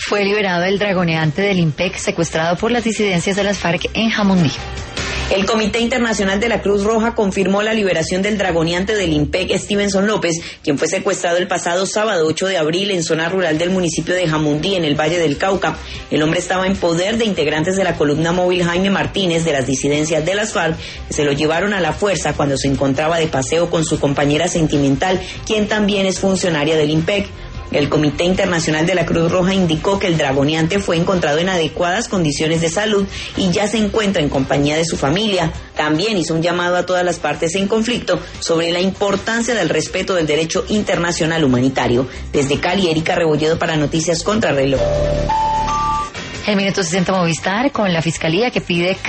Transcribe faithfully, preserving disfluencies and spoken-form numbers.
Fue liberado el dragoneante del IMPEC secuestrado por las disidencias de las FARC en Jamundí. El Comité Internacional de la Cruz Roja confirmó la liberación del dragoneante del IMPEC, Stevenson López, quien fue secuestrado el pasado sábado ocho de abril en zona rural del municipio de Jamundí, en el Valle del Cauca. El hombre estaba en poder de integrantes de la columna móvil Jaime Martínez de las disidencias de las FARC, que se lo llevaron a la fuerza cuando se encontraba de paseo con su compañera sentimental, quien también es funcionaria del IMPEC. El Comité Internacional de la Cruz Roja indicó que el dragoneante fue encontrado en adecuadas condiciones de salud y ya se encuentra en compañía de su familia. También hizo un llamado a todas las partes en conflicto sobre la importancia del respeto del derecho internacional humanitario. Desde Cali, Erika Rebolledo para Noticias Contrarreloj. El Minuto sesenta Movistar con la Fiscalía que pide